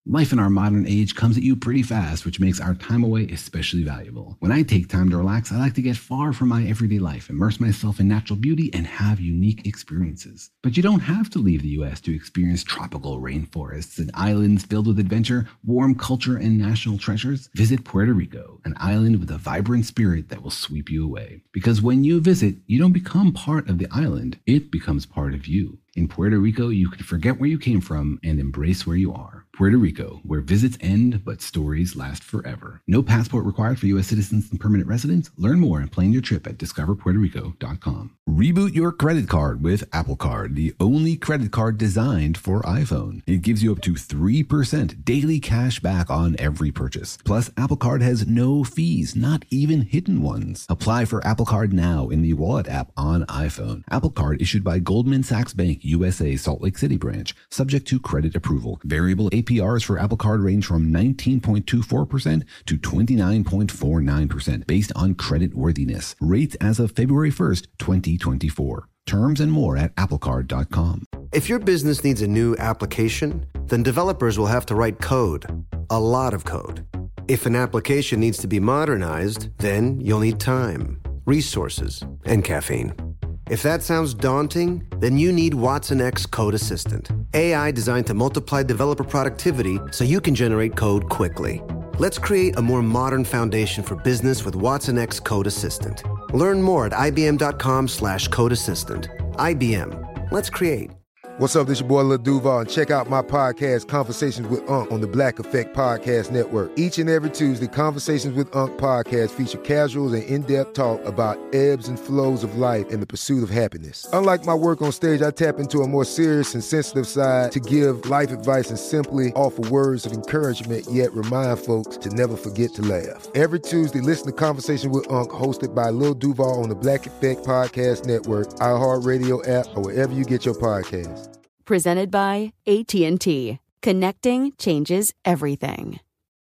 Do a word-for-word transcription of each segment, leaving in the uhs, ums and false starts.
Life in our modern age comes at you pretty fast, which makes our time away especially valuable. When I take time to relax, I like to get far from my everyday life, immerse myself in natural beauty, and have unique experiences. But you don't have to leave the U S to experience tropical rainforests and islands filled with adventure, warm culture, and national treasures. Visit Puerto Rico, an island with a vibrant spirit that will sweep you away. Because when you visit, you don't become part of the island, it becomes part of you. In Puerto Rico, you can forget where you came from and embrace where you are. Puerto Rico, where visits end, but stories last forever. No passport required for U S citizens and permanent residents. Learn more and plan your trip at discover puerto rico dot com. Reboot your credit card with Apple Card, the only credit card designed for iPhone. It gives you up to three percent daily cash back on every purchase. Plus, Apple Card has no fees, not even hidden ones. Apply for Apple Card now in the Wallet app on iPhone. Apple Card issued by Goldman Sachs Bank, U S A, Salt Lake City branch, subject to credit approval. Variable A P Rs for Apple Card range from nineteen point two four percent to twenty-nine point four nine percent based on credit worthiness. Rates as of February first, twenty twenty-four. Terms and more at apple card dot com. If your business needs a new application, then developers will have to write code. A lot of code. If an application needs to be modernized, then you'll need time, resources, and caffeine. If that sounds daunting, then you need Watson X Code Assistant. A I designed to multiply developer productivity so you can generate code quickly. Let's create a more modern foundation for business with Watson X Code Assistant. Learn more at ibm.com slash code assistant. I B M. Let's create. What's up, this your boy Lil Duval, and check out my podcast, Conversations with Unc, on the Black Effect Podcast Network. Each and every Tuesday, Conversations with Unc podcast feature casuals and in-depth talk about ebbs and flows of life and the pursuit of happiness. Unlike my work on stage, I tap into a more serious and sensitive side to give life advice and simply offer words of encouragement, yet remind folks to never forget to laugh. Every Tuesday, listen to Conversation with Unc, hosted by Lil Duval on the Black Effect Podcast Network, iHeartRadio app, or wherever you get your podcasts. Presented by A T and T. Connecting changes everything.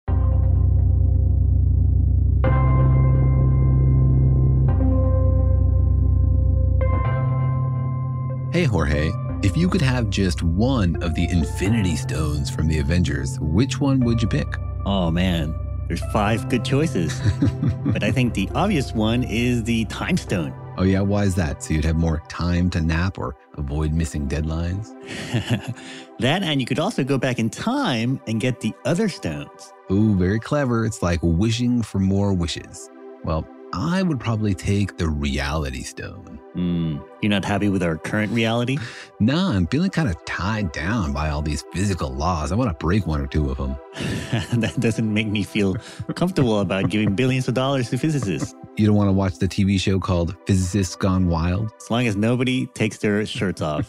Hey, Jorge. If you could have just one of the Infinity Stones from the Avengers, which one would you pick? Oh, man. There's five good choices. But I think the obvious one is the Time Stone. Oh, yeah? Why is that? So you'd have more time to nap or avoid missing deadlines? That, and you could also go back in time and get the other stones. Ooh, very clever. It's like wishing for more wishes. Well, I would probably take the Reality Stone. Mm, you're not happy with our current reality? Nah, I'm feeling kind of tied down by all these physical laws. I want to break one or two of them. That doesn't make me feel comfortable about giving billions of dollars to physicists. You don't want to watch the T V show called Physicists Gone Wild? As long as nobody takes their shirts off.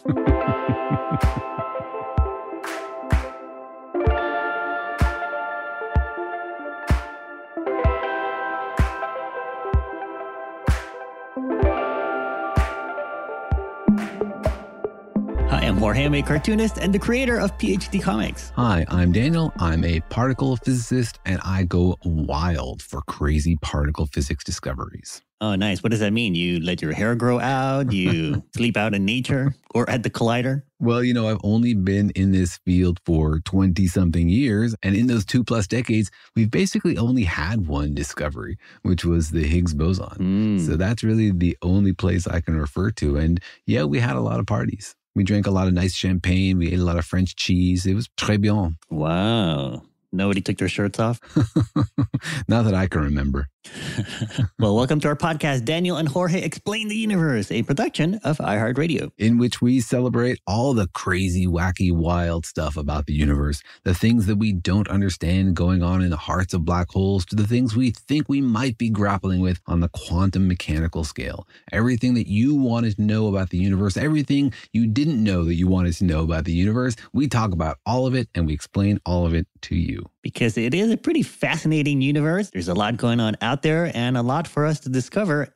I'm Jorge, I'm a cartoonist and the creator of P H D Comics. Hi, I'm Daniel. I'm a particle physicist, and I go wild for crazy particle physics discoveries. Oh, nice. What does that mean? You let your hair grow out? You sleep out in nature or at the collider? Well, you know, I've only been in this field for twenty-something years, and in those two plus decades, we've basically only had one discovery, which was the Higgs boson. Mm. So that's really the only place I can refer to. And yeah, we had a lot of parties. We drank a lot of nice champagne. We ate a lot of French cheese. It was très bien. Wow. Nobody took their shirts off? Not that I can remember. Well, welcome to our podcast, Daniel and Jorge Explain the Universe, a production of iHeartRadio. In which we celebrate all the crazy, wacky, wild stuff about the universe, the things that we don't understand going on in the hearts of black holes, to the things we think we might be grappling with on the quantum mechanical scale. Everything that you wanted to know about the universe, everything you didn't know that you wanted to know about the universe, we talk about all of it and we explain all of it to you. Because it is a pretty fascinating universe. There's a lot going on out there and a lot for us to discover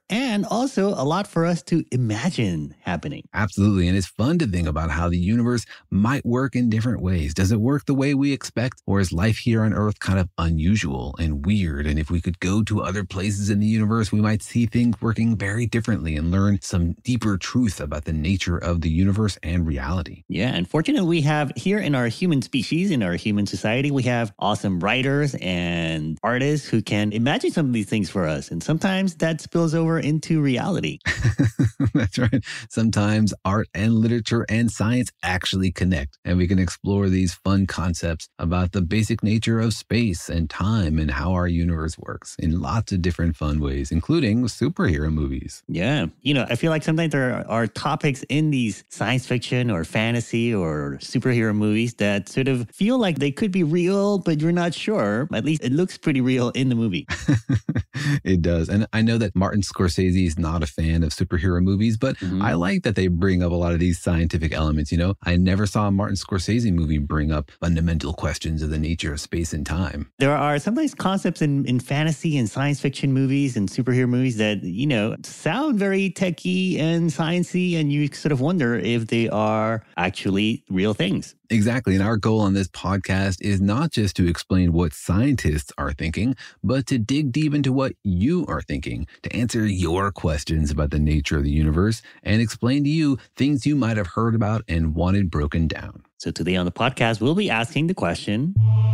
and also a lot for us to imagine happening. Absolutely. And it's fun to think about how the universe might work in different ways. Does it work the way we expect? Or is life here on Earth kind of unusual and weird? And if we could go to other places in the universe, we might see things working very differently and learn some deeper truth about the nature of the universe and reality. Yeah. And fortunately, we have here in our human species, in our human society, we have awesome writers and artists who can imagine some of these things for us. And sometimes that spills over into reality. That's right. Sometimes art and literature and science actually connect, and we can explore these fun concepts about the basic nature of space and time and how our universe works in lots of different fun ways, including superhero movies. Yeah. You know, I feel like sometimes there are topics in these science fiction or fantasy or superhero movies that sort of feel like they could be real, but you're not sure. At least it looks pretty real in the movie. It does. And I know that Martin Scorsese is not a fan of superhero movies, but mm-hmm. I like that they bring up a lot of these scientific elements. You know, I never saw a Martin Scorsese movie bring up fundamental questions of the nature of space and time. There are sometimes concepts in, in fantasy and science fiction movies and superhero movies that, you know, sound very techy and sciencey, and you sort of wonder if they are actually real things. Exactly. And our goal on this podcast is not just to explain what scientists are thinking, but to dig deep into what you are thinking, to answer your questions about the nature of the universe and explain to you things you might have heard about and wanted broken down. So today on the podcast, we'll be asking the question,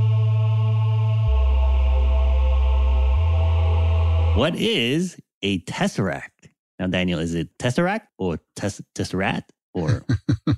what is a tesseract? Now, Daniel, is it tesseract or tes- tesseract or?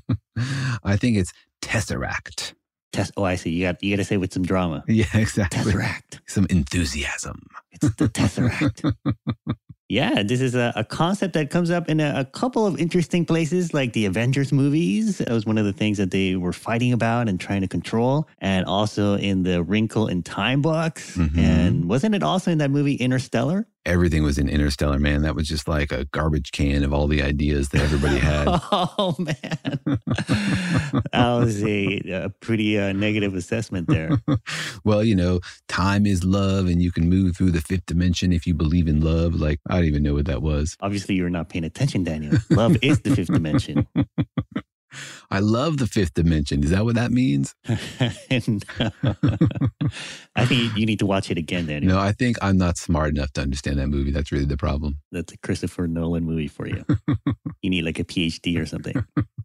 I think it's tesseract. Tess- oh, I see. You got you got to say with some drama. Yeah, exactly. Tesseract. Some enthusiasm. It's the tesseract. Yeah, this is a, a concept that comes up in a, a couple of interesting places, like the Avengers movies. That was one of the things that they were fighting about and trying to control. And also in the Wrinkle in Time books. Mm-hmm. And wasn't it also in that movie Interstellar? Everything was in Interstellar, man. That was just like a garbage can of all the ideas that everybody had. Oh, man. That was a, a pretty uh, negative assessment there. Well, you know, time is love and you can move through the fifth dimension if you believe in love. Like, I don't even know what that was. Obviously, you're not paying attention, Daniel. Love is the fifth dimension. I love the fifth dimension. Is that what that means? No. I think you need to watch it again, Daniel. No, I think I'm not smart enough to understand that movie. That's really the problem. That's a Christopher Nolan movie for you. You need like a P H D or something.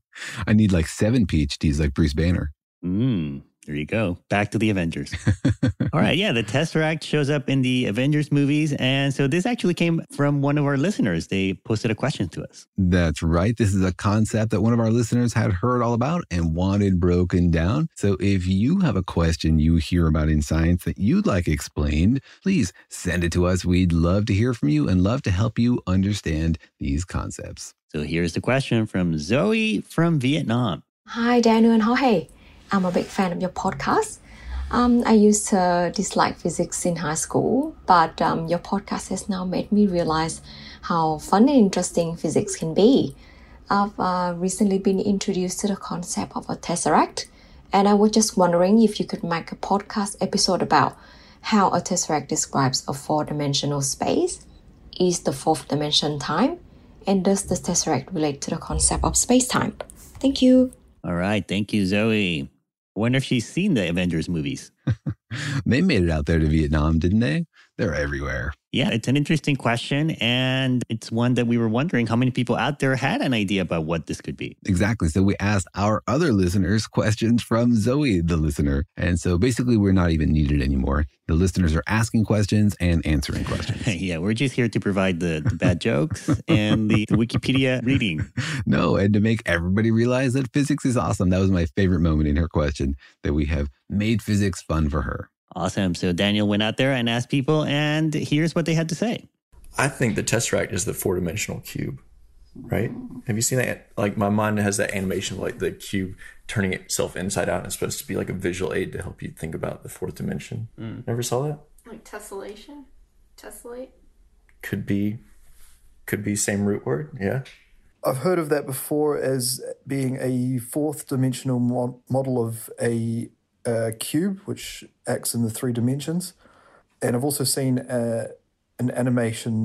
I need like seven P H Ds like Bruce Banner. Mm, there you go. Back to the Avengers. All right. Yeah. The Tesseract shows up in the Avengers movies. And so this actually came from one of our listeners. They posted a question to us. That's right. This is a concept that one of our listeners had heard all about and wanted broken down. So if you have a question you hear about in science that you'd like explained, please send it to us. We'd love to hear from you and love to help you understand these concepts. So here's the question from Zoe from Vietnam. Hi, Daniel and Jorge. I'm a big fan of your podcast. Um, I used to dislike physics in high school, but um, your podcast has now made me realize how fun and interesting physics can be. I've uh, recently been introduced to the concept of a tesseract, and I was just wondering if you could make a podcast episode about how a tesseract describes a four-dimensional space, is the fourth dimension time, and does the tesseract relate to the concept of space-time? Thank you. All right. Thank you, Zoe. I wonder if she's seen the Avengers movies. They made it out there to Vietnam, didn't they? They're everywhere. Yeah, it's an interesting question. And it's one that we were wondering how many people out there had an idea about what this could be. Exactly. So we asked our other listeners questions from Zoe, the listener. And so basically we're not even needed anymore. The listeners are asking questions and answering questions. Yeah, we're just here to provide the, the bad jokes and the, the Wikipedia reading. No, and to make everybody realize that physics is awesome. That was my favorite moment in her question, that we have made physics fun for her. Awesome. So Daniel went out there and asked people, and here's what they had to say. I think the Tesseract is the four-dimensional cube, right? Have you seen that? Like, my mind has that animation of like the cube turning itself inside out, and it's supposed to be like a visual aid to help you think about the fourth dimension. Mm. Never saw that? Like tessellation? Tessellate? Could be, could be same root word, yeah. I've heard of that before as being a fourth dimensional mo- model of a uh, cube, which acts in the three dimensions. And I've also seen uh, an animation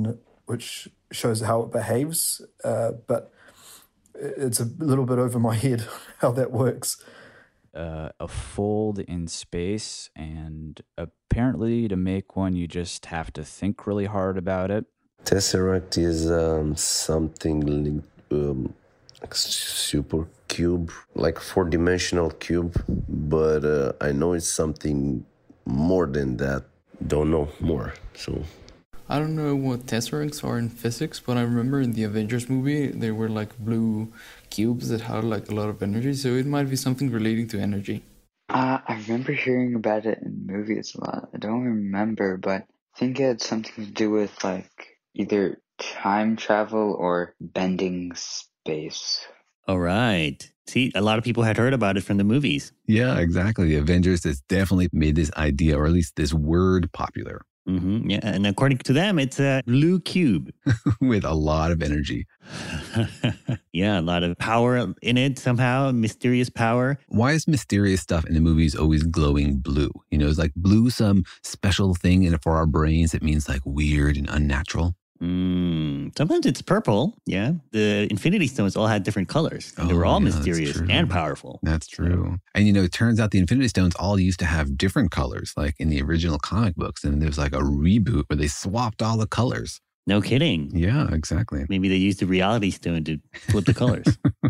which shows how it behaves, uh, but it's a little bit over my head how that works. Uh, a fold in space, and apparently to make one, you just have to think really hard about it. Tesseract is um, something um, like super cube, like four-dimensional cube, but uh, I know it's something more than that. Don't know more, so... I don't know what tesseracts are in physics, but I remember in the Avengers movie, they were like blue cubes that had like a lot of energy, so it might be something relating to energy. Uh, I remember hearing about it in movies a lot. I don't remember, but I think it had something to do with like either time travel or bending space. All right. See, a lot of people had heard about it from the movies. Yeah, exactly. The Avengers has definitely made this idea, or at least this word, popular. Mm-hmm. Yeah, and according to them, it's a blue cube. With a lot of energy. Yeah, a lot of power in it somehow, mysterious power. Why is mysterious stuff in the movies always glowing blue? You know, is like blue some special thing in it for our brains that means like weird and unnatural? Mm, sometimes it's purple. Yeah. The Infinity Stones all had different colors. And oh, they were all yeah, mysterious and powerful. That's true. So. And, you know, it turns out the Infinity Stones all used to have different colors, like in the original comic books. And there was like a reboot where they swapped all the colors. No kidding. Yeah, exactly. Maybe they used the Reality Stone to flip the colors.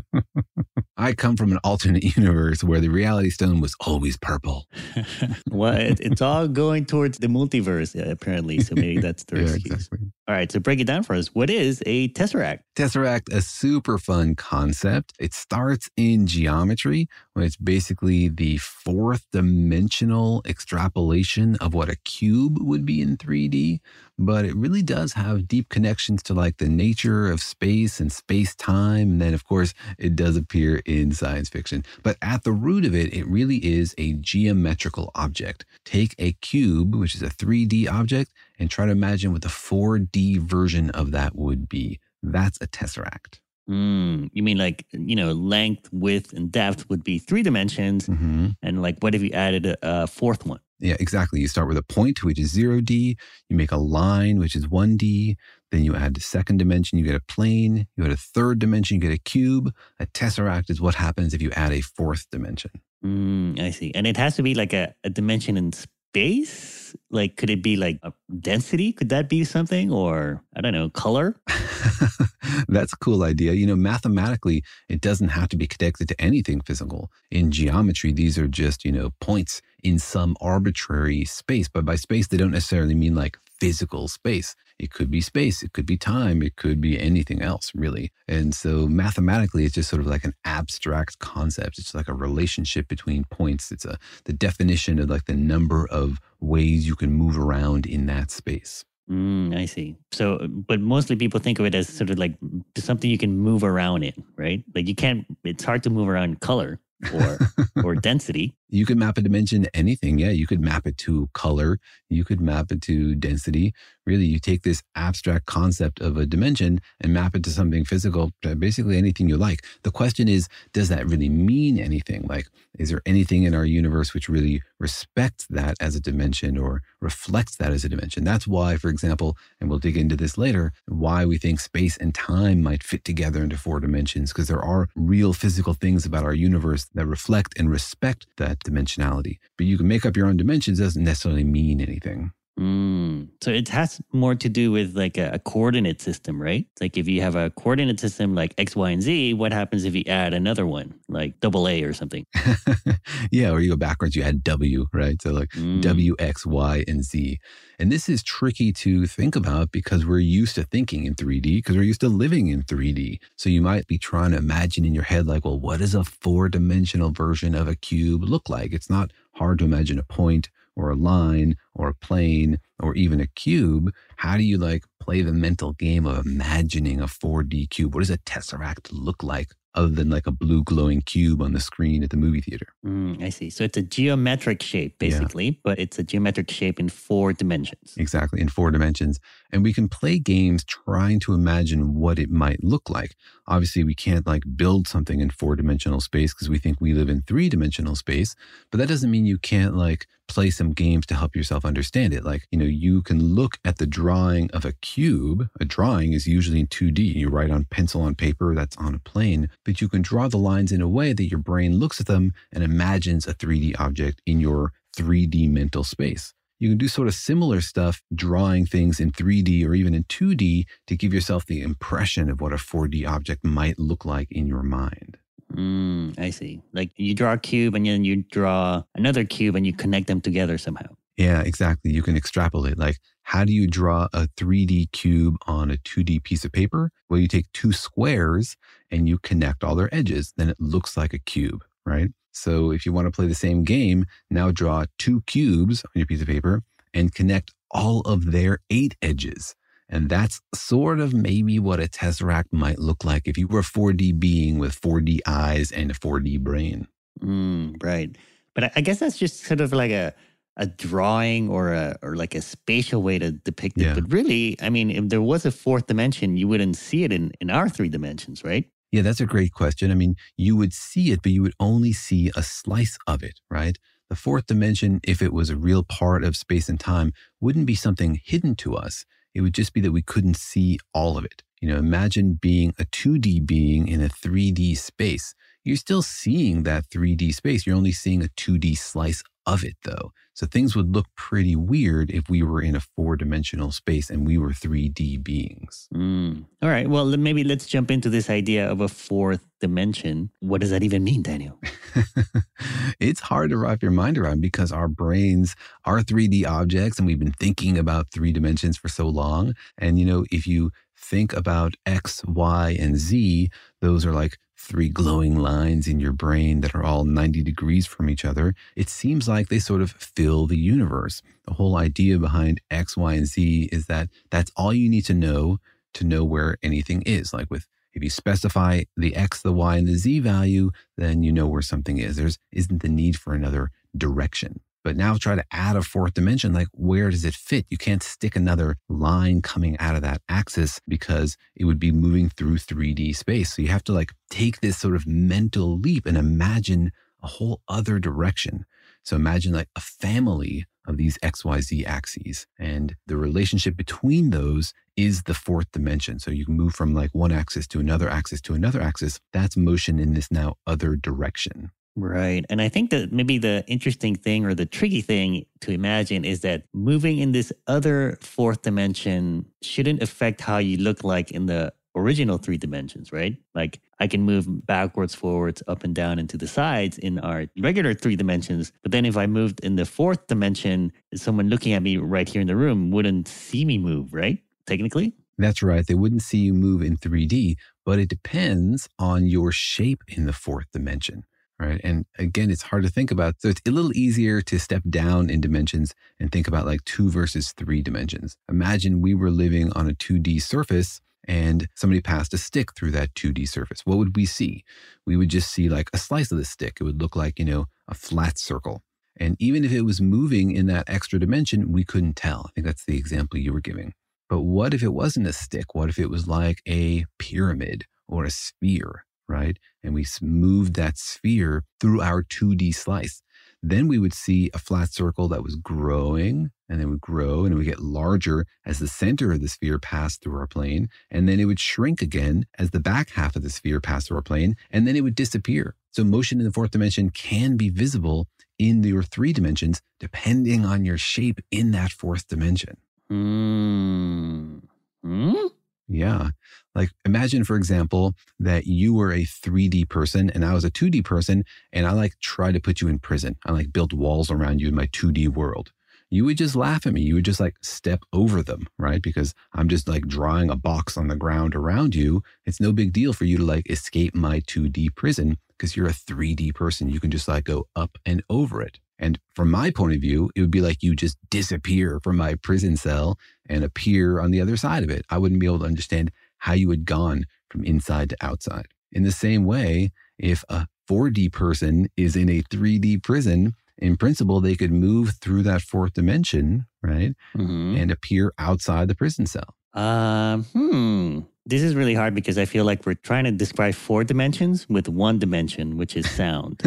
I come from an alternate universe where the Reality Stone was always purple. Well, it, it's all going towards the multiverse, apparently. So maybe that's the yeah, excuse. Exactly. All right, so break it down for us. What is a tesseract? Tesseract, a super fun concept. It starts in geometry, where it's basically the fourth dimensional extrapolation of what a cube would be in three D. But it really does have deep connections to like the nature of space and space-time. And then, of course, it does appear in science fiction. But at the root of it, it really is a geometrical object. Take a cube, which is a three D object, and try to imagine what the four D version of that would be. That's a tesseract. Mm, you mean like, you know, length, width, and depth would be three dimensions. Mm-hmm. And like, what if you added a, a fourth one? Yeah, exactly. You start with a point, which is zero D. You make a line, which is one D. Then you add the second dimension, you get a plane. You add a third dimension, you get a cube. A tesseract is what happens if you add a fourth dimension. Mm, I see. And it has to be like a, a dimension in space? Like, could it be like a density? Could that be something? Or, I don't know, color? That's a cool idea. You know, mathematically, it doesn't have to be connected to anything physical. In geometry, these are just, you know, points in some arbitrary space. But by space, they don't necessarily mean like physical space. It could be space, it could be time, it could be anything else, really. And so mathematically, it's just sort of like an abstract concept. It's like a relationship between points. It's a the definition of like the number of ways you can move around in that space. Mm, I see. So, but mostly people think of it as sort of like something you can move around in, right? Like you can't, it's hard to move around color or or density. You could map a dimension to anything. Yeah, you could map it to color. You could map it to density. Really, you take this abstract concept of a dimension and map it to something physical, basically anything you like. The question is, does that really mean anything? Like, is there anything in our universe which really respects that as a dimension or reflects that as a dimension? That's why, for example, and we'll dig into this later, why we think space and time might fit together into four dimensions, because there are real physical things about our universe that reflect and respect that dimensionality. But you can make up your own dimensions, doesn't necessarily mean anything. Mm. So it has more to do with like a, a coordinate system, right? It's like if you have a coordinate system like X, Y, and Z, what happens if you add another one, like double A or something? Yeah, or you go backwards, you add W, right? So like mm. W, X, Y, and Z. And this is tricky to think about because we're used to thinking in three D, because we're used to living in three D. So you might be trying to imagine in your head like, well, what does a four-dimensional version of a cube look like? It's not hard to imagine a point or a line or a plane or even a cube. How do you like play the mental game of imagining a four D cube? What does a tesseract look like other than like a blue glowing cube on the screen at the movie theater? Mm, I see. So it's a geometric shape, basically, yeah. But it's a geometric shape in four dimensions. Exactly, in four dimensions. And we can play games trying to imagine what it might look like. Obviously, we can't like build something in four-dimensional space because we think we live in three-dimensional space. But that doesn't mean you can't like play some games to help yourself understand it. Like, you know, you can look at the drawing of a cube. A drawing is usually in two D. You write on pencil on paper that's on a plane, but you can draw the lines in a way that your brain looks at them and imagines a three D object in your three D mental space. You can do sort of similar stuff, drawing things in three D or even in two D to give yourself the impression of what a four D object might look like in your mind. Mm, I see. Like you draw a cube and then you draw another cube and you connect them together somehow. Yeah, exactly. You can extrapolate. Like, how do you draw a three D cube on a two D piece of paper? Well, you take two squares and you connect all their edges. Then it looks like a cube, right? So if you want to play the same game, now draw two cubes on your piece of paper and connect all of their eight edges. And that's sort of maybe what a tesseract might look like if you were a four D being with four D eyes and a four D brain. Mm, right. But I guess that's just sort of like a a drawing or a or like a spatial way to depict it. Yeah. But really, I mean, if there was a fourth dimension, you wouldn't see it in, in our three dimensions, right? Yeah, that's a great question. I mean, you would see it, but you would only see a slice of it, right? The fourth dimension, if it was a real part of space and time, wouldn't be something hidden to us. It would just be that we couldn't see all of it. You know, imagine being a two D being in a three D space. You're still seeing that three D space. You're only seeing a two D slice of it, though. So things would look pretty weird if we were in a four-dimensional space and we were three D beings. Mm. All right. Well, then maybe let's jump into this idea of a fourth dimension. What does that even mean, Daniel? It's hard to wrap your mind around because our brains are three D objects and we've been thinking about three dimensions for so long. And, you know, if you think about X, Y, and Z, those are like three glowing lines in your brain that are all ninety degrees from each other. It seems like they sort of fill the universe. The whole idea behind X, Y, and Z is that that's all you need to know to know where anything is. Like with, if you specify the X, the Y, and the Z value, then you know where something is. There isn't the need for another direction. But now try to add a fourth dimension, like where does it fit? You can't stick another line coming out of that axis because it would be moving through three D space. So you have to like take this sort of mental leap and imagine a whole other direction. So imagine like a family of these X Y Z axes, and the relationship between those is the fourth dimension. So you can move from like one axis to another axis to another axis. That's motion in this now other direction. Right. And I think that maybe the interesting thing or the tricky thing to imagine is that moving in this other fourth dimension shouldn't affect how you look like in the original three dimensions, right? Like I can move backwards, forwards, up and down and to the sides in our regular three dimensions. But then if I moved in the fourth dimension, someone looking at me right here in the room wouldn't see me move, right? Technically? That's right. They wouldn't see you move in three D, but it depends on your shape in the fourth dimension. Right. And again, it's hard to think about. So it's a little easier to step down in dimensions and think about like two versus three dimensions. Imagine we were living on a two D surface and somebody passed a stick through that two D surface. What would we see? We would just see like a slice of the stick. It would look like, you know, a flat circle. And even if it was moving in that extra dimension, we couldn't tell. I think that's the example you were giving. But what if it wasn't a stick? What if it was like a pyramid or a sphere? Right? And we moved that sphere through our two D slice. Then we would see a flat circle that was growing and then would grow and it would get larger as the center of the sphere passed through our plane. And then it would shrink again as the back half of the sphere passed through our plane. And then it would disappear. So motion in the fourth dimension can be visible in your three dimensions depending on your shape in that fourth dimension. Mm. Hmm? Yeah. Like imagine, for example, that you were a three D person and I was a two D person and I like try to put you in prison. I like built walls around you in my two D world. You would just laugh at me. You would just like step over them, right? Because I'm just like drawing a box on the ground around you. It's no big deal for you to like escape my two D prison because you're a three D person. You can just like go up and over it. And from my point of view, it would be like you just disappear from my prison cell and appear on the other side of it. I wouldn't be able to understand how you had gone from inside to outside. In the same way, if a four D person is in a three D prison in principle, they could move through that fourth dimension, right? Mm-hmm. And appear outside the prison cell. Um, hmm. This is really hard because I feel like we're trying to describe four dimensions with one dimension, which is sound,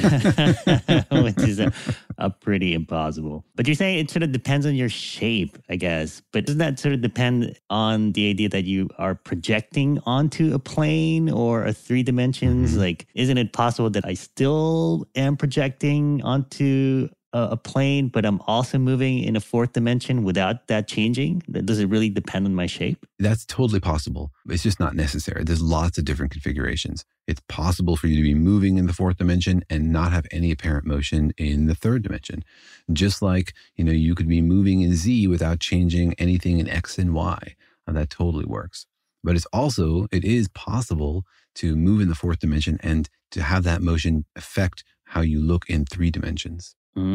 which is a, a pretty impossible. But you're saying it sort of depends on your shape, I guess. But doesn't that sort of depend on the idea that you are projecting onto a plane or a three dimensions? Mm-hmm. Like, isn't it possible that I still am projecting onto a plane, but I'm also moving in a fourth dimension without that changing? Does it really depend on my shape? That's totally possible. It's just not necessary. There's lots of different configurations. It's possible for you to be moving in the fourth dimension and not have any apparent motion in the third dimension. Just like, you know, you could be moving in Z without changing anything in X and Y. And that totally works. But it's also, it is possible to move in the fourth dimension and to have that motion affect how you look in three dimensions.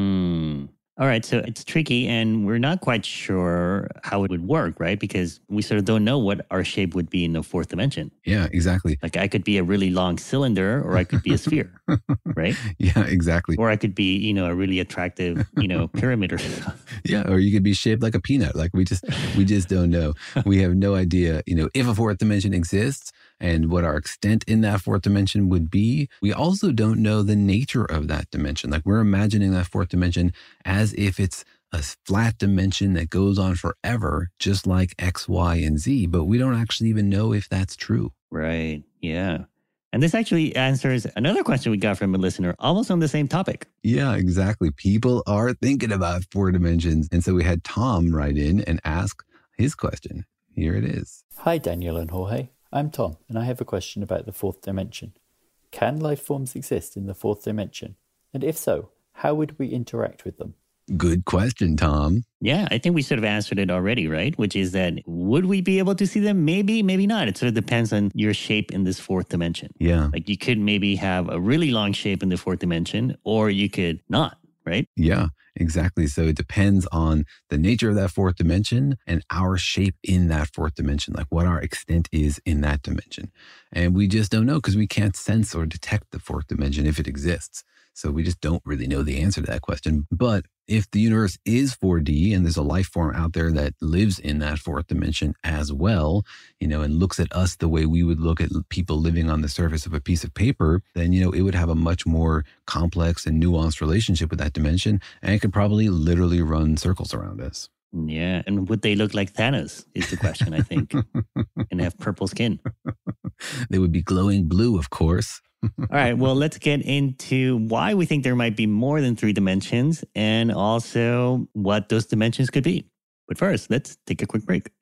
Mm. All right. So it's tricky and we're not quite sure how it would work, right? Because we sort of don't know what our shape would be in the fourth dimension. Yeah, exactly. Like I could be a really long cylinder or I could be a sphere, right? Yeah, exactly. Or I could be, you know, a really attractive, you know, pyramid or something. Yeah, or you could be shaped like a peanut. Like we just, we just don't know. We have no idea, you know, if a fourth dimension exists and what our extent in that fourth dimension would be. We also don't know the nature of that dimension. Like we're imagining that fourth dimension as if it's a flat dimension that goes on forever, just like X, Y, and Z, but we don't actually even know if that's true. Right. Yeah. And this actually answers another question we got from a listener almost on the same topic. Yeah, exactly. People are thinking about four dimensions. And so we had Tom write in and ask his question. Here it is. Hi, Daniel and Jorge. I'm Tom, and I have a question about the fourth dimension. Can life forms exist in the fourth dimension? And if so, how would we interact with them? Good question, Tom. Yeah, I think we sort of answered it already, right? Which is that would we be able to see them? Maybe, maybe not. It sort of depends on your shape in this fourth dimension. Yeah. Like you could maybe have a really long shape in the fourth dimension, or you could not, right? Yeah, exactly. So it depends on the nature of that fourth dimension and our shape in that fourth dimension, like what our extent is in that dimension. And we just don't know because we can't sense or detect the fourth dimension if it exists. So we just don't really know the answer to that question. But if the universe is four D and there's a life form out there that lives in that fourth dimension as well, you know, and looks at us the way we would look at people living on the surface of a piece of paper, then, you know, it would have a much more complex and nuanced relationship with that dimension. And it could probably literally run circles around us. Yeah. And would they look like Thanos is the question, I think, and have purple skin? They would be glowing blue, of course. All right. Well, let's get into why we think there might be more than three dimensions and also what those dimensions could be. But first, let's take a quick break.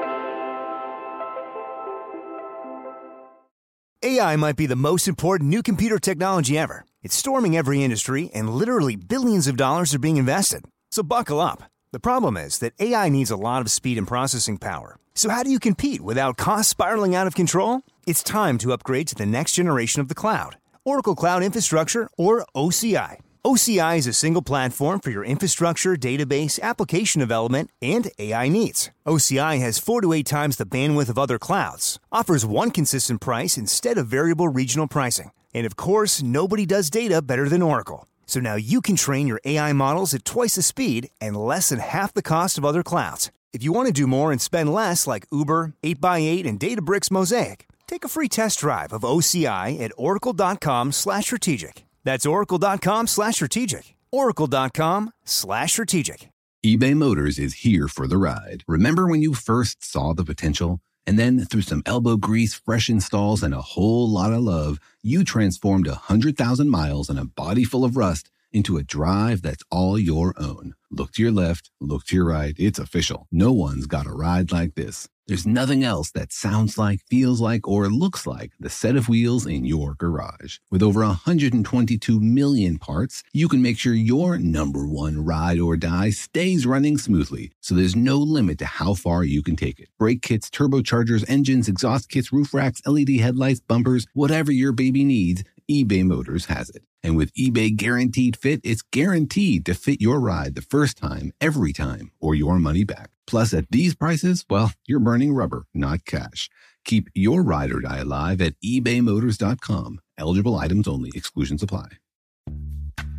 A I might be the most important new computer technology ever. It's storming every industry and literally billions of dollars are being invested. So buckle up. The problem is that A I needs a lot of speed and processing power. So how do you compete without costs spiraling out of control? It's time to upgrade to the next generation of the cloud. Oracle Cloud Infrastructure, or O C I. O C I is a single platform for your infrastructure, database, application development, and A I needs. O C I has four to eight times the bandwidth of other clouds, offers one consistent price instead of variable regional pricing. And of course, nobody does data better than Oracle. So now you can train your A I models at twice the speed and less than half the cost of other clouds. If you want to do more and spend less like Uber, eight by eight, and Databricks Mosaic, take a free test drive of O C I at oracle.com slash strategic. That's oracle.com slash strategic. Oracle.com slash strategic. eBay Motors is here for the ride. Remember when you first saw the potential? And then through some elbow grease, fresh installs, and a whole lot of love, you transformed one hundred thousand miles and a body full of rust into a drive that's all your own. Look to your left, look to your right. It's official. No one's got a ride like this. There's nothing else that sounds like, feels like, or looks like the set of wheels in your garage. With over one hundred twenty-two million parts, you can make sure your number one ride or die stays running smoothly, so there's no limit to how far you can take it. Brake kits, turbochargers, engines, exhaust kits, roof racks, L E D headlights, bumpers, whatever your baby needs, eBay Motors has it. And with eBay Guaranteed Fit, it's guaranteed to fit your ride the first time, every time, or your money back. Plus, at these prices, well, you're burning rubber, not cash. Keep your ride or die alive at ebay motors dot com. Eligible items only. Exclusions apply.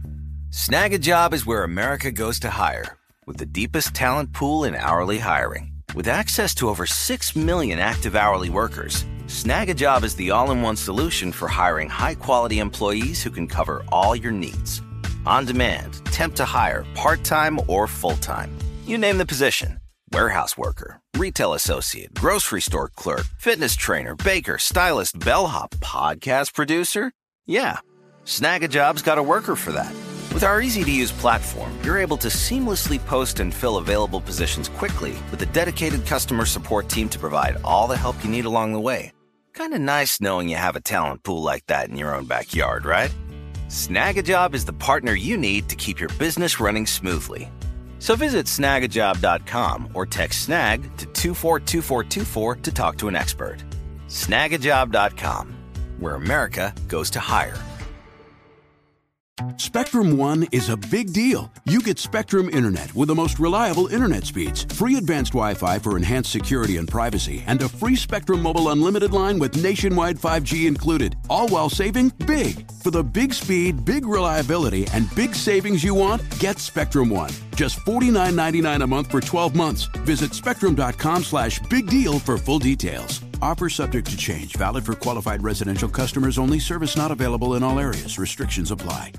Snag a Job is where America goes to hire, with the deepest talent pool in hourly hiring. With access to over six million active hourly workers, Snag a Job is the all-in-one solution for hiring high-quality employees who can cover all your needs. On demand, temp to hire, part-time or full-time. You name the position. Warehouse worker, retail associate, grocery store clerk, fitness trainer, baker, stylist, bellhop, podcast producer. Yeah, Snag a Job's got a worker for that. With our easy-to-use platform, you're able to seamlessly post and fill available positions quickly with a dedicated customer support team to provide all the help you need along the way. Kind of nice knowing you have a talent pool like that in your own backyard, right? Snag a Job is the partner you need to keep your business running smoothly. So visit snag a job dot com or text SNAG to two four two four two four to talk to an expert. snag a job dot com, where America goes to hire. Spectrum One is a big deal. You get Spectrum Internet with the most reliable internet speeds, free advanced Wi-Fi for enhanced security and privacy, and a free Spectrum Mobile Unlimited line with nationwide five G included, all while saving big. For the big speed, big reliability, and big savings you want, get Spectrum One. Just forty-nine ninety-nine a month for twelve months. Visit spectrum.com slash big deal for full details. Offer subject to change. Valid for qualified residential customers only. Service not available in all areas. Restrictions apply.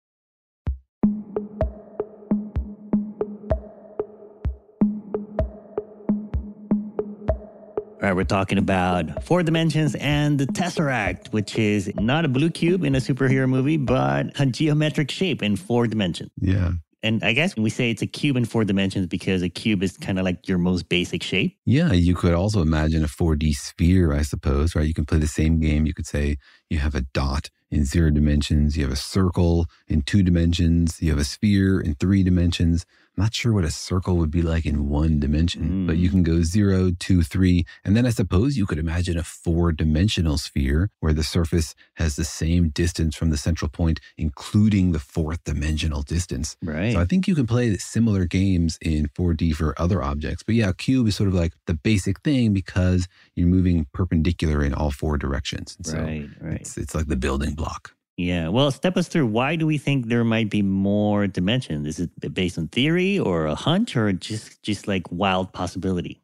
All right, we're talking about Four Dimensions and the Tesseract, which is not a blue cube in a superhero movie, but a geometric shape in four dimensions. Yeah. And I guess we say it's a cube in four dimensions because a cube is kind of like your most basic shape. Yeah, you could also imagine a four D sphere, I suppose, right? You can play the same game. You could say you have a dot in zero dimensions, you have a circle in two dimensions, you have a sphere in three dimensions. I'm not sure what a circle would be like in one dimension, mm. but you can go zero, two, three. And then I suppose you could imagine a four-dimensional sphere where the surface has the same distance from the central point, including the fourth dimensional distance. Right. So I think you can play similar games in four D for other objects. But yeah, a cube is sort of like the basic thing because you're moving perpendicular in all four directions. And so right, right. It's, it's like the building block. Yeah. Well, step us through. Why do we think there might be more dimensions? Is it based on theory or a hunch or just, just like wild possibility?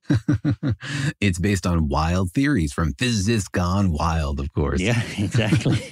It's based on wild theories from physicists gone wild, of course. Yeah, exactly.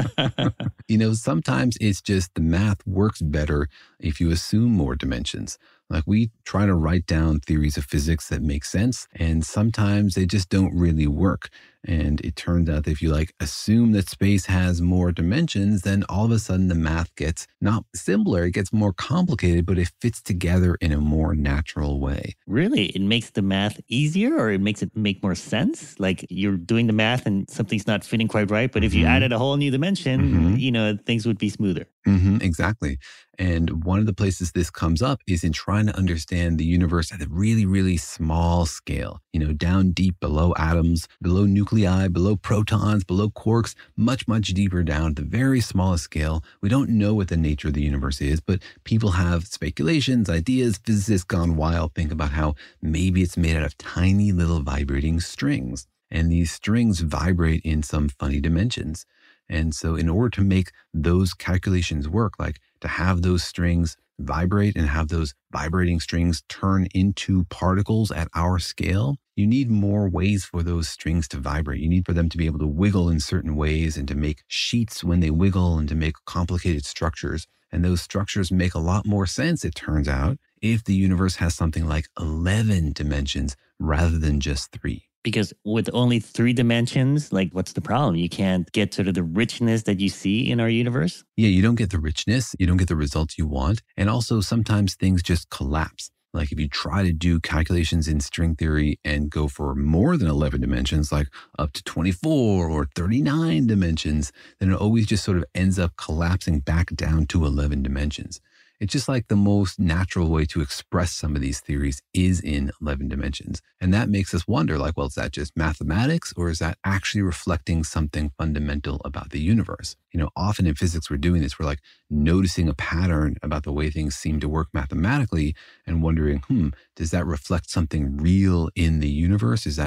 You know, sometimes it's just the math works better if you assume more dimensions. Like we try to write down theories of physics that make sense, and sometimes they just don't really work. And it turns out that if you like assume that space has more dimensions, then all of a sudden the math gets not simpler, it gets more complicated, but it fits together in a more natural way. Really? It makes the math easier or it makes it make more sense? Like you're doing the math and something's not fitting quite right, but if you Mm-hmm. added a whole new dimension, Mhm. you know, things would be smoother. hmm exactly. And one of the places this comes up is in trying to understand the universe at a really, really small scale, you know, down deep below atoms, below nuclei, below protons, below quarks, much, much deeper down at the very smallest scale. We don't know what the nature of the universe is, but people have speculations, ideas. Physicists gone wild think about how maybe it's made out of tiny little vibrating strings. And these strings vibrate in some funny dimensions. And so in order to make those calculations work, like to have those strings vibrate and have those vibrating strings turn into particles at our scale, you need more ways for those strings to vibrate. You need for them to be able to wiggle in certain ways and to make sheets when they wiggle and to make complicated structures. And those structures make a lot more sense, it turns out, if the universe has something like eleven dimensions rather than just three. Because with only three dimensions, like what's the problem? You can't get sort of the richness that you see in our universe? Yeah, you don't get the richness, you don't get the results you want. And also sometimes things just collapse. Like if you try to do calculations in string theory and go for more than eleven dimensions, like up to twenty-four or thirty-nine dimensions, then it always just sort of ends up collapsing back down to eleven dimensions. It's just like the most natural way to express some of these theories is in eleven dimensions. And that makes us wonder, like, well, is that just mathematics or is that actually reflecting something fundamental about the universe? You know, often in physics, we're doing this. We're like noticing a pattern about the way things seem to work mathematically and wondering, hmm, does that reflect something real in the universe? Is that like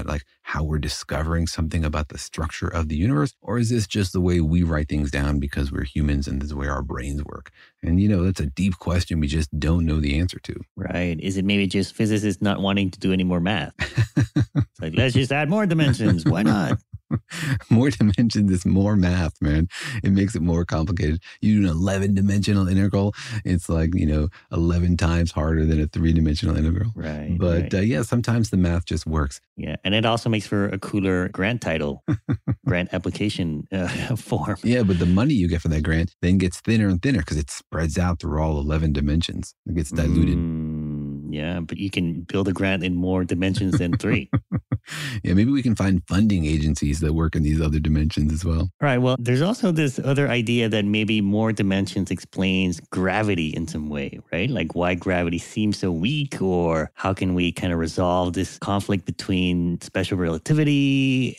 how we're discovering something about the structure of the universe? Or is this just the way we write things down because we're humans and this is the way our brains work? And, you know, that's a deep question we just don't know the answer to. Right. Is it maybe just physicists not wanting to do any more math? It's like, let's just add more dimensions. Why not? More dimensions is more math, man. It makes it more complicated. You do an eleven dimensional integral. It's like, you know, eleven times harder than a three dimensional integral. Right. But right. Uh, yeah, sometimes the math just works. Yeah. And it also makes for a cooler grant title, grant application uh, form. Yeah. But the money you get for that grant then gets thinner and thinner because it spreads out through all eleven dimensions. It gets diluted. Mm, yeah. But you can build a grant in more dimensions than three. Yeah, maybe we can find funding agencies that work in these other dimensions as well. All right. Well, there's also this other idea that maybe more dimensions explains gravity in some way, right? Like why gravity seems so weak, or how can we kind of resolve this conflict between special relativity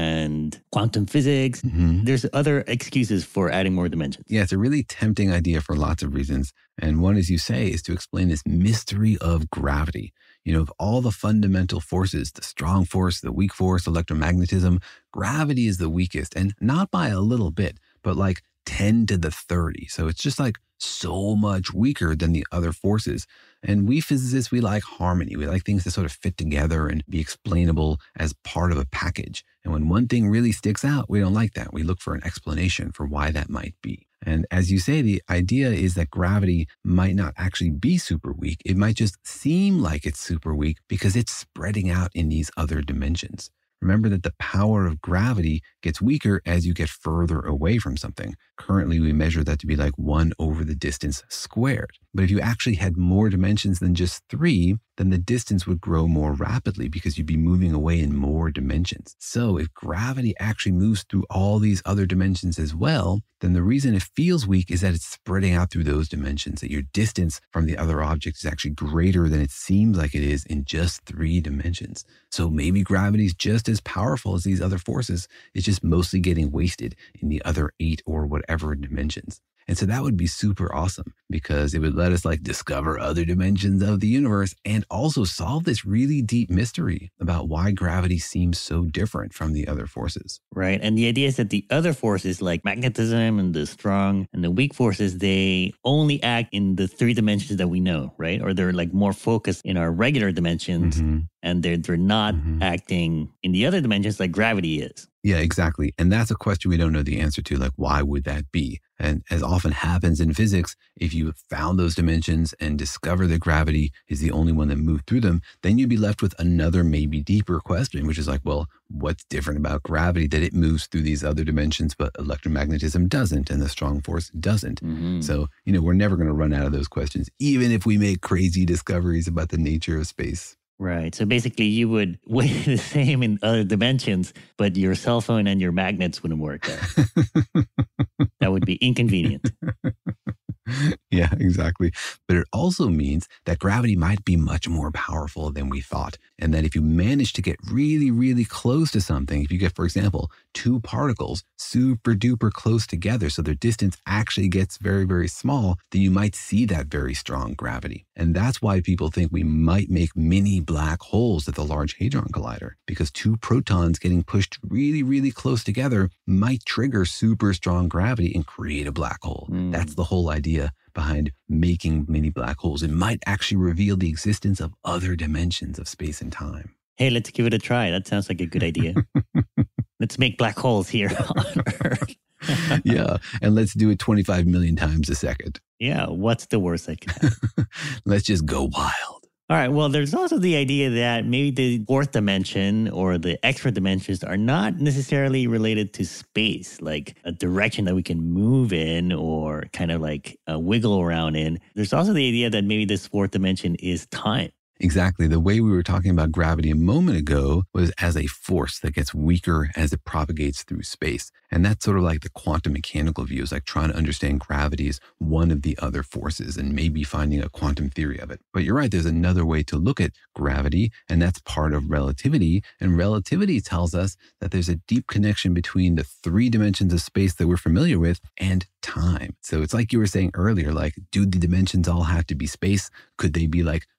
and quantum physics? Mm-hmm. There's other excuses for adding more dimensions. Yeah, it's a really tempting idea for lots of reasons. And one, as you say, is to explain this mystery of gravity. You know, of all the fundamental forces, the strong force, the weak force, electromagnetism, gravity is the weakest, and not by a little bit, but like ten to the thirty. So it's just like so much weaker than the other forces. And we physicists, we like harmony. We like things to sort of fit together and be explainable as part of a package. And when one thing really sticks out, we don't like that. We look for an explanation for why that might be. And as you say, the idea is that gravity might not actually be super weak. It might just seem like it's super weak because it's spreading out in these other dimensions. Remember that the power of gravity gets weaker as you get further away from something. Currently, we measure that to be like one over the distance squared. But if you actually had more dimensions than just three, then the distance would grow more rapidly because you'd be moving away in more dimensions. So if gravity actually moves through all these other dimensions as well, then the reason it feels weak is that it's spreading out through those dimensions, that your distance from the other object is actually greater than it seems like it is in just three dimensions. So maybe gravity is just as powerful as these other forces. It's just mostly getting wasted in the other eight or whatever dimensions. And so that would be super awesome because it would let us like discover other dimensions of the universe and also solve this really deep mystery about why gravity seems so different from the other forces. Right. And the idea is that the other forces like magnetism and the strong and the weak forces, they only act in the three dimensions that we know, right? Or they're like more focused in our regular dimensions mm-hmm. and they're, they're not mm-hmm. acting in the other dimensions like gravity is. Yeah, exactly. And that's a question we don't know the answer to. Like, why would that be? And as often happens in physics, if you found those dimensions and discover that gravity is the only one that moved through them, then you'd be left with another maybe deeper question, which is like, well, what's different about gravity that it moves through these other dimensions, but electromagnetism doesn't and the strong force doesn't? Mm-hmm. So, you know, we're never going to run out of those questions, even if we make crazy discoveries about the nature of space. Right. So basically you would weigh the same in other dimensions, but your cell phone and your magnets wouldn't work there. That would be inconvenient. Yeah, exactly. But it also means that gravity might be much more powerful than we thought. And that if you manage to get really, really close to something, if you get, for example, two particles super duper close together, so their distance actually gets very, very small, then you might see that very strong gravity. And that's why people think we might make mini black holes at the Large Hadron Collider, because two protons getting pushed really, really close together might trigger super strong gravity and create a black hole. Mm. That's the whole idea behind making mini black holes. It might actually reveal the existence of other dimensions of space and time. Hey, let's give it a try. That sounds like a good idea. Let's make black holes here on Earth. Yeah, and let's do it twenty-five million times a second. Yeah, what's the worst that can happen? Let's just go wild. All right, well, there's also the idea that maybe the fourth dimension or the extra dimensions are not necessarily related to space, like a direction that we can move in or kind of like uh, wiggle around in. There's also the idea that maybe this fourth dimension is time. Exactly. The way we were talking about gravity a moment ago was as a force that gets weaker as it propagates through space. And that's sort of like the quantum mechanical view, is like trying to understand gravity as one of the other forces and maybe finding a quantum theory of it. But you're right, there's another way to look at gravity, and that's part of relativity. And relativity tells us that there's a deep connection between the three dimensions of space that we're familiar with and time. So it's like you were saying earlier, like, do the dimensions all have to be space? Could they be like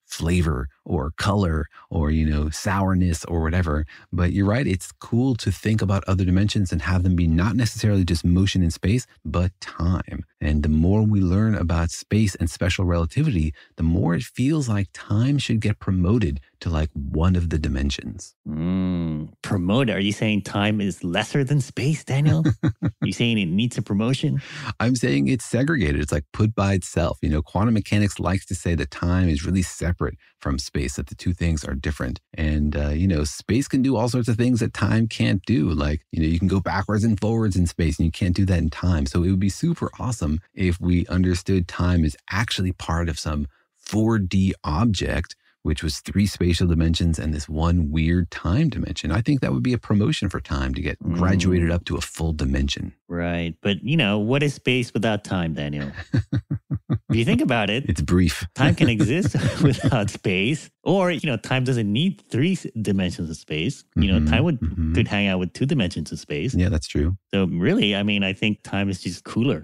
flavor or color or, you know, sourness or whatever. But you're right. It's cool to think about other dimensions and have them be not necessarily just motion in space, but time. And the more we learn about space and special relativity, the more it feels like time should get promoted to like one of the dimensions. Mm, promote. Are you saying time is lesser than space, Daniel? Are you saying it needs a promotion? I'm saying it's segregated. It's like put by itself. You know, quantum mechanics likes to say that time is really separate from space, that the two things are different. And, uh, you know, space can do all sorts of things that time can't do. Like, you know, you can go backwards and forwards in space and you can't do that in time. So it would be super awesome if we understood time is actually part of some four D object, which was three spatial dimensions and this one weird time dimension. I think that would be a promotion for time to get graduated mm. up to a full dimension. Right. But, you know, what is space without time, Daniel? If you think about it, it's brief. Time can exist without space. Or, you know, time doesn't need three dimensions of space. You know, mm-hmm, time would mm-hmm. could hang out with two dimensions of space. Yeah, that's true. So really, I mean, I think time is just cooler.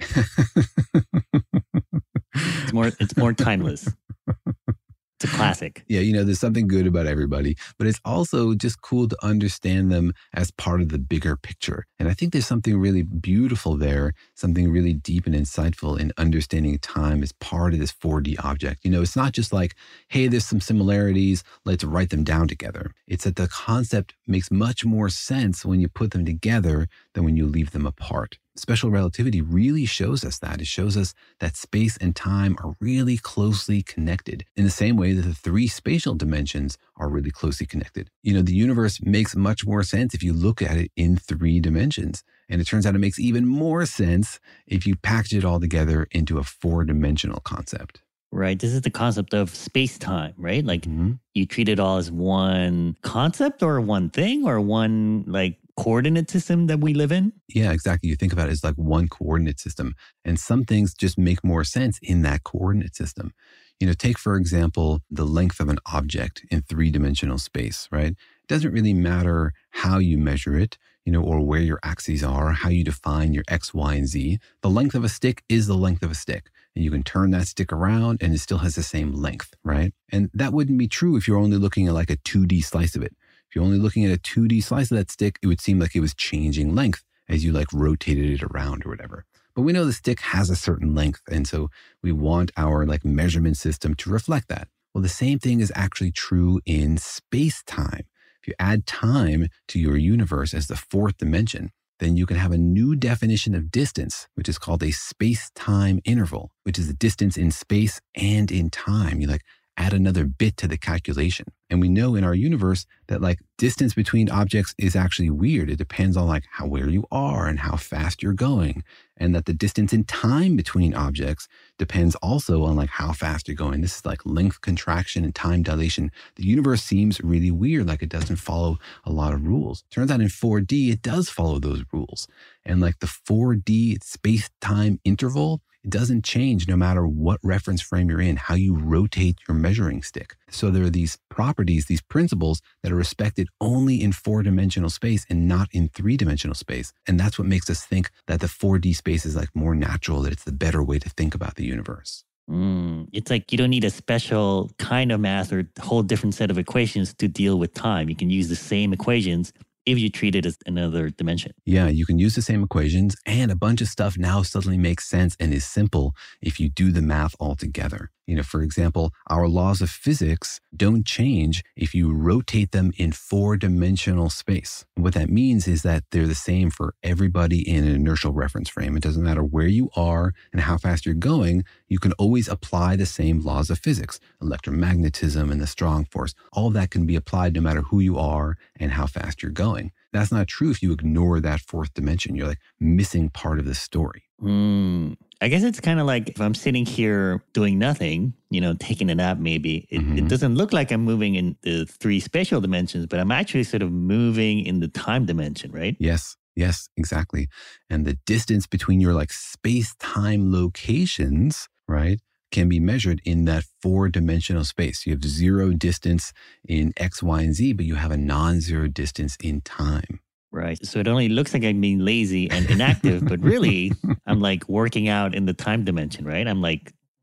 It's more, it's more timeless. It's a classic. Yeah, you know, there's something good about everybody, but it's also just cool to understand them as part of the bigger picture. And I think there's something really beautiful there, something really deep and insightful in understanding time as part of this four D object. You know, it's not just like, hey, there's some similarities, let's write them down together. It's that the concept makes much more sense when you put them together than when you leave them apart. Special relativity really shows us that. It shows us that space and time are really closely connected in the same way that the three spatial dimensions are really closely connected. You know, the universe makes much more sense if you look at it in three dimensions. And it turns out it makes even more sense if you package it all together into a four-dimensional concept. Right. This is the concept of space-time, right? Like mm-hmm. you treat it all as one concept or one thing or one like coordinate system that we live in? Yeah, exactly. You think about it as like one coordinate system. And some things just make more sense in that coordinate system. You know, take, for example, the length of an object in three-dimensional space, right? It doesn't really matter how you measure it, you know, or where your axes are, how you define your X, Y, and Z. The length of a stick is the length of a stick. And you can turn that stick around and it still has the same length, right? And that wouldn't be true if you're only looking at like a two D slice of it. If you're only looking at a two D slice of that stick, it would seem like it was changing length as you like rotated it around or whatever. But we know the stick has a certain length. And so we want our like measurement system to reflect that. Well, the same thing is actually true in space-time. If you add time to your universe as the fourth dimension, then you can have a new definition of distance, which is called a space-time interval, which is the distance in space and in time. You like add another bit to the calculation. And we know in our universe that like distance between objects is actually weird. It depends on like how where you are and how fast you're going. And that the distance in time between objects depends also on like how fast you're going. This is like length contraction and time dilation. The universe seems really weird, like it doesn't follow a lot of rules. Turns out in four D, it does follow those rules. And like the four D space-time interval, it doesn't change no matter what reference frame you're in, how you rotate your measuring stick. So there are these properties, these principles that are respected only in four-dimensional space and not in three-dimensional space. And that's what makes us think that the four D space is like more natural, that it's the better way to think about the universe. Mm, it's like you don't need a special kind of math or a whole different set of equations to deal with time. You can use the same equations if you treat it as another dimension. Yeah, you can use the same equations and a bunch of stuff now suddenly makes sense and is simple if you do the math all together. You know, for example, our laws of physics don't change if you rotate them in four-dimensional space. And what that means is that they're the same for everybody in an inertial reference frame. It doesn't matter where you are and how fast you're going, you can always apply the same laws of physics. Electromagnetism and the strong force, all of that can be applied no matter who you are and how fast you're going. That's not true if you ignore that fourth dimension. You're like missing part of the story. Mm. I guess it's kind of like if I'm sitting here doing nothing, you know, taking a nap maybe, it, mm-hmm. it doesn't look like I'm moving in the three spatial dimensions, but I'm actually sort of moving in the time dimension, right? Yes, yes, exactly. And the distance between your like space-time locations, right, can be measured in that four-dimensional space. You have zero distance in X, Y, and Z, but you have a non-zero distance in time. Right. So it only looks like I'm being lazy and inactive, but really I'm like working out in the time dimension, right? I'm like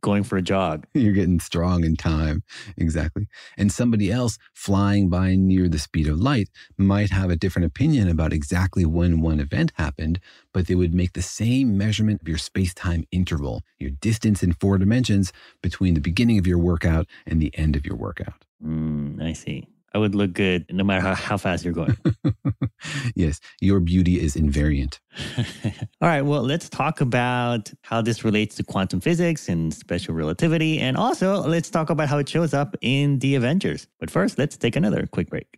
going for a jog. You're getting strong in time. Exactly. And somebody else flying by near the speed of light might have a different opinion about exactly when one event happened, but they would make the same measurement of your space-time interval, your distance in four dimensions between the beginning of your workout and the end of your workout. Mm, I see. I would look good no matter how, how fast you're going. Yes, your beauty is invariant. All right, well, let's talk about how this relates to quantum physics and special relativity. And also, let's talk about how it shows up in The Avengers. But first, let's take another quick break.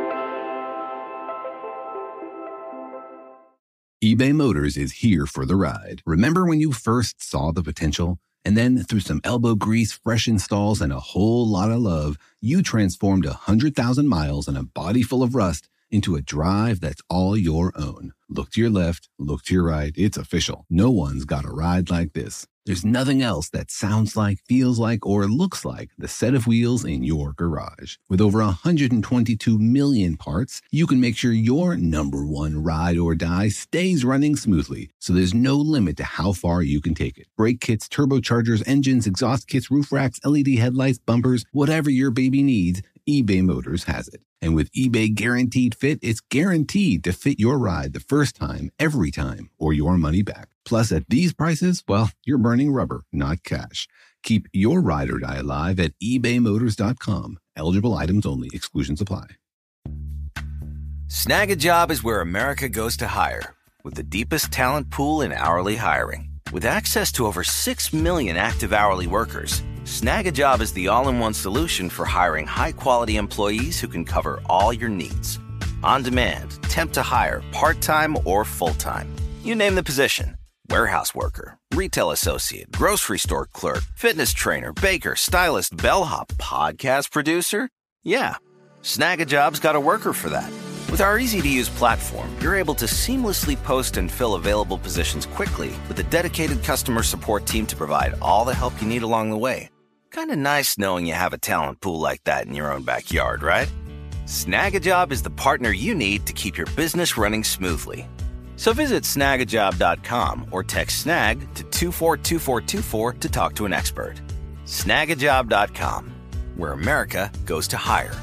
eBay Motors is here for the ride. Remember when you first saw the potential? And then through some elbow grease, fresh installs, and a whole lot of love, you transformed one hundred thousand miles and a body full of rust into a drive that's all your own. Look to your left, look to your right. It's official. No one's got a ride like this. There's nothing else that sounds like, feels like, or looks like the set of wheels in your garage. With over one hundred twenty-two million parts, you can make sure your number one ride or die stays running smoothly, so there's no limit to how far you can take it. Brake kits, turbochargers, engines, exhaust kits, roof racks, L E D headlights, bumpers, whatever your baby needs, eBay Motors has it. And with eBay Guaranteed Fit, it's guaranteed to fit your ride the first time, every time, or your money back. Plus, at these prices, well, you're burning rubber, not cash. Keep your ride or die alive at ebay motors dot com. Eligible items only. Exclusions apply. Snag a Job is where America goes to hire, with the deepest talent pool in hourly hiring. With access to over six million active hourly workers, Snag a Job is the all-in-one solution for hiring high-quality employees who can cover all your needs. On demand, temp to hire, part-time or full-time. You name the position. Warehouse worker, retail associate, grocery store clerk, fitness trainer, baker, stylist, bellhop, podcast producer. Yeah, Snag a Job's got a worker for that. With our easy-to-use platform, you're able to seamlessly post and fill available positions quickly with a dedicated customer support team to provide all the help you need along the way. Kind of nice knowing you have a talent pool like that in your own backyard, right? Snag a Job is the partner you need to keep your business running smoothly. So visit snag a job dot com or text snag to two four two four two four to talk to an expert. snag a job dot com, where America goes to hire.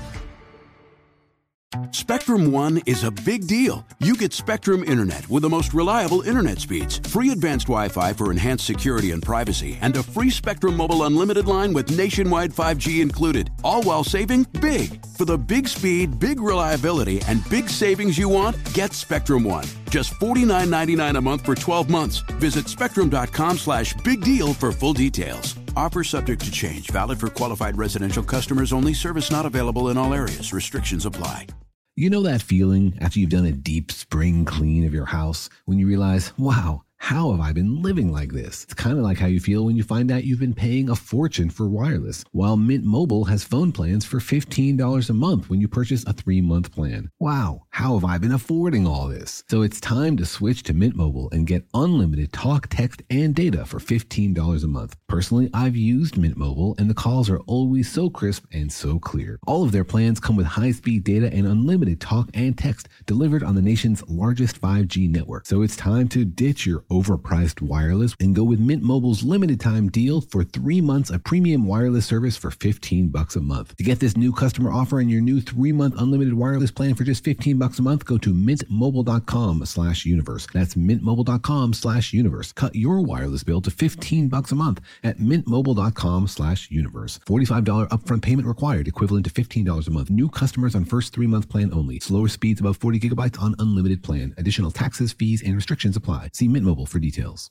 Spectrum One is a big deal. You get Spectrum Internet with the most reliable internet speeds, free advanced Wi-Fi for enhanced security and privacy, and a free Spectrum Mobile Unlimited line with nationwide five G included, all while saving big. For the big speed, big reliability, and big savings you want, get Spectrum One. Just forty-nine ninety-nine a month for twelve months. Visit spectrum dot com slash big deal for full details. Offer subject to change. Valid for qualified residential customers only. Service not available in all areas. Restrictions apply. You know that feeling after you've done a deep spring clean of your house when you realize, wow, how have I been living like this? It's kind of like how you feel when you find out you've been paying a fortune for wireless, while Mint Mobile has phone plans for fifteen dollars a month when you purchase a three-month plan. Wow, how have I been affording all this? So it's time to switch to Mint Mobile and get unlimited talk, text, and data for fifteen dollars a month. Personally, I've used Mint Mobile, and the calls are always so crisp and so clear. All of their plans come with high-speed data and unlimited talk and text delivered on the nation's largest five G network. So it's time to ditch your overpriced wireless and go with Mint Mobile's limited time deal for three months of premium wireless service for fifteen bucks a month. To get this new customer offer and your new three-month unlimited wireless plan for just fifteen bucks a month, go to mintmobile.com slash universe. That's mintmobile.com slash universe. Cut your wireless bill to fifteen bucks a month at mintmobile.com slash universe. forty-five dollars upfront payment required, equivalent to fifteen dollars a month. New customers on first three-month plan only. Slower speeds above forty gigabytes on unlimited plan. Additional taxes, fees, and restrictions apply. See Mint Mobile for details.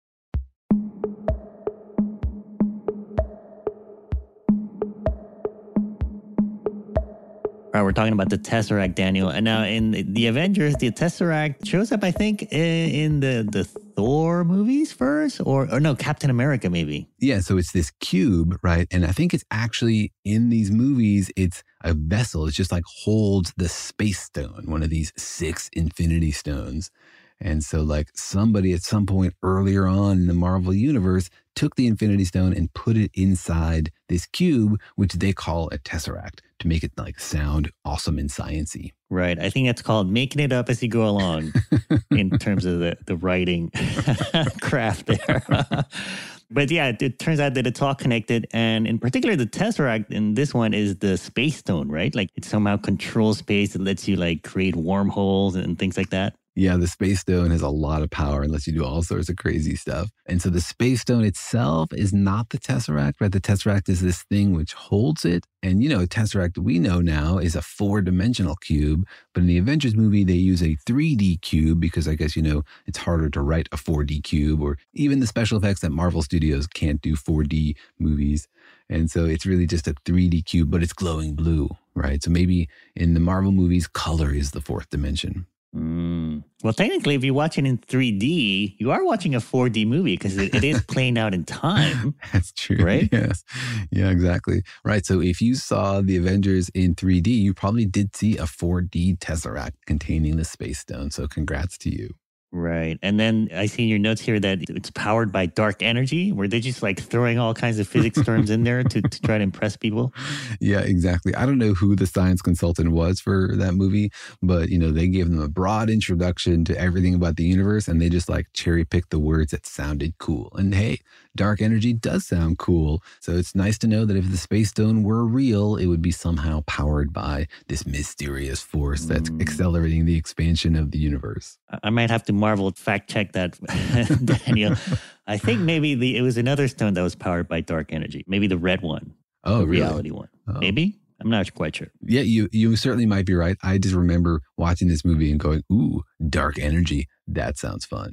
All right, we're talking about the Tesseract, Daniel. And now in the Avengers, the Tesseract shows up, I think, in the, the Thor movies first, or, or no, Captain America, maybe. Yeah, so it's this cube, right? And I think it's actually in these movies, it's a vessel. It just like holds the space stone, one of these six infinity stones. And so like somebody at some point earlier on in the Marvel universe took the Infinity Stone and put it inside this cube, which they call a Tesseract. to make it like sound awesome and science-y. Right. I think that's called making it up as you go along in terms of the, the writing craft there. But yeah, it, it turns out that it's all connected. And in particular, the Tesseract in this one is the space stone, right? Like it somehow controls space. It lets you like create wormholes and things like that. Yeah, the Space Stone has a lot of power and lets you do all sorts of crazy stuff. And so the Space Stone itself is not the Tesseract, right? The Tesseract is this thing which holds it. And, you know, Tesseract we know now is a four-dimensional cube. But in the Avengers movie, they use a three D cube because I guess, you know, it's harder to write a four D cube, or even the special effects at Marvel Studios can't do four D movies. And so it's really just a three D cube, but it's glowing blue, right? So maybe in the Marvel movies, color is the fourth dimension. Mm. Well, technically, if you watch it in three D, you are watching a four D movie because it, it is playing out in time. That's true. Right? Yes. Yeah, exactly. Right. So if you saw the Avengers in three D, you probably did see a four D Tesseract containing the Space Stone. So congrats to you. Right. And then I see in your notes here that it's powered by dark energy. Were they just like throwing all kinds of physics terms in there to, to try to impress people? Yeah, exactly. I don't know who the science consultant was for that movie, but, you know, they gave them a broad introduction to everything about the universe and they just like cherry picked the words that sounded cool. And hey, dark energy does sound cool. So it's nice to know that if the Space Stone were real, it would be somehow powered by this mysterious force that's mm. accelerating the expansion of the universe. I might have to Marvel fact check that, Daniel. I think maybe the it was another stone that was powered by dark energy. Maybe the red one. Oh, the really? reality one. Oh. Maybe? I'm not quite sure. Yeah, you you certainly might be right. I just remember watching this movie and going, ooh, dark energy. That sounds fun.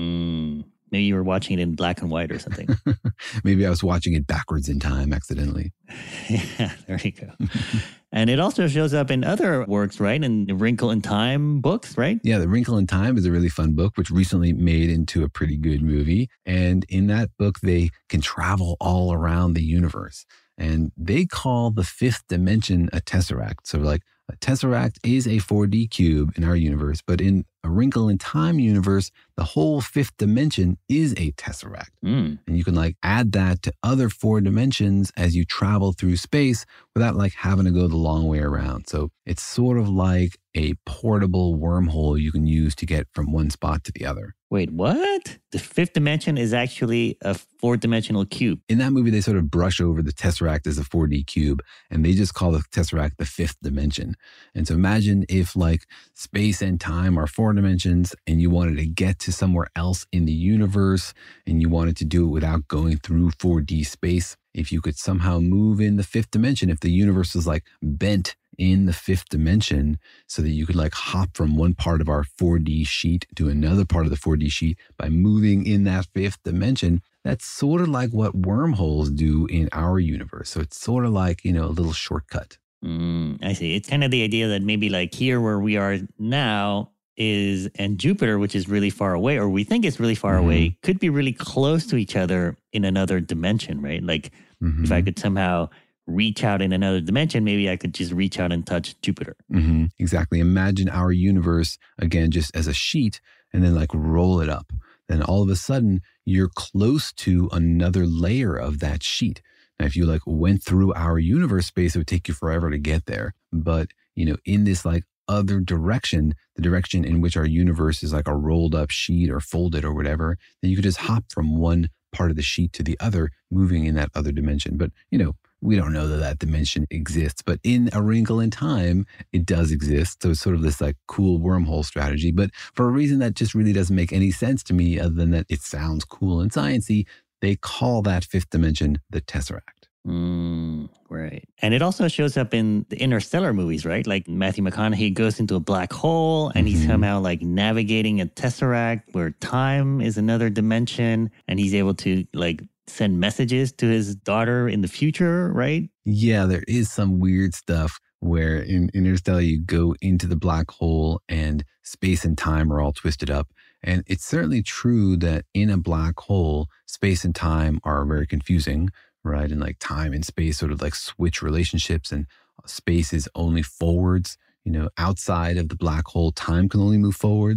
Mm. Maybe you were watching it in black and white or something. Maybe I was watching it backwards in time accidentally. Yeah, there you go. And it also shows up in other works, right? In the Wrinkle in Time books, right? Yeah, The Wrinkle in Time is a really fun book, which recently made into a pretty good movie. And in that book, they can travel all around the universe. And they call the fifth dimension a tesseract. So like a tesseract is a four D cube in our universe, but in a Wrinkle in Time universe, the whole fifth dimension is a tesseract. Mm. And you can like add that to other four dimensions as you travel through space without like having to go the long way around. So it's sort of like a portable wormhole you can use to get from one spot to the other. Wait, what? The fifth dimension is actually a four-dimensional cube. In that movie, they sort of brush over the Tesseract as a four D cube, and they just call the Tesseract the fifth dimension. And so imagine if like space and time are four dimensions, and you wanted to get to somewhere else in the universe, and you wanted to do it without going through four D space. If you could somehow move in the fifth dimension, if the universe was like bent in the fifth dimension so that you could like hop from one part of our four D sheet to another part of the four D sheet by moving in that fifth dimension, that's sort of like what wormholes do in our universe. So it's sort of like, you know, a little shortcut. Mm, I see. It's kind of the idea that maybe like here where we are now is, and Jupiter, which is really far away, or we think it's really far mm-hmm. away, could be really close to each other in another dimension, right? Like mm-hmm. if I could somehow reach out in another dimension, maybe I could just reach out and touch Jupiter. Mm-hmm. Exactly. Imagine our universe, again, just as a sheet, and then like roll it up. Then all of a sudden, you're close to another layer of that sheet. Now, if you like went through our universe space, it would take you forever to get there. But, you know, in this like other direction, the direction in which our universe is like a rolled up sheet or folded or whatever, then you could just hop from one part of the sheet to the other, moving in that other dimension. But, you know, we don't know that that dimension exists, but in A Wrinkle in Time, it does exist. So it's sort of this like cool wormhole strategy, but for a reason that just really doesn't make any sense to me other than that it sounds cool and sciencey, they call that fifth dimension the Tesseract. Mm, right. And it also shows up in the Interstellar movies, right? Like Matthew McConaughey goes into a black hole and mm-hmm. he's somehow like navigating a Tesseract where time is another dimension and he's able to like send messages to his daughter in the future, right? Yeah, there is some weird stuff where in Interstellar you go into the black hole and space and time are all twisted up. And it's certainly true that in a black hole, space and time are very confusing, right? And like time and space sort of like switch relationships, and space is only forwards. You know, outside of the black hole, time can only move forwards.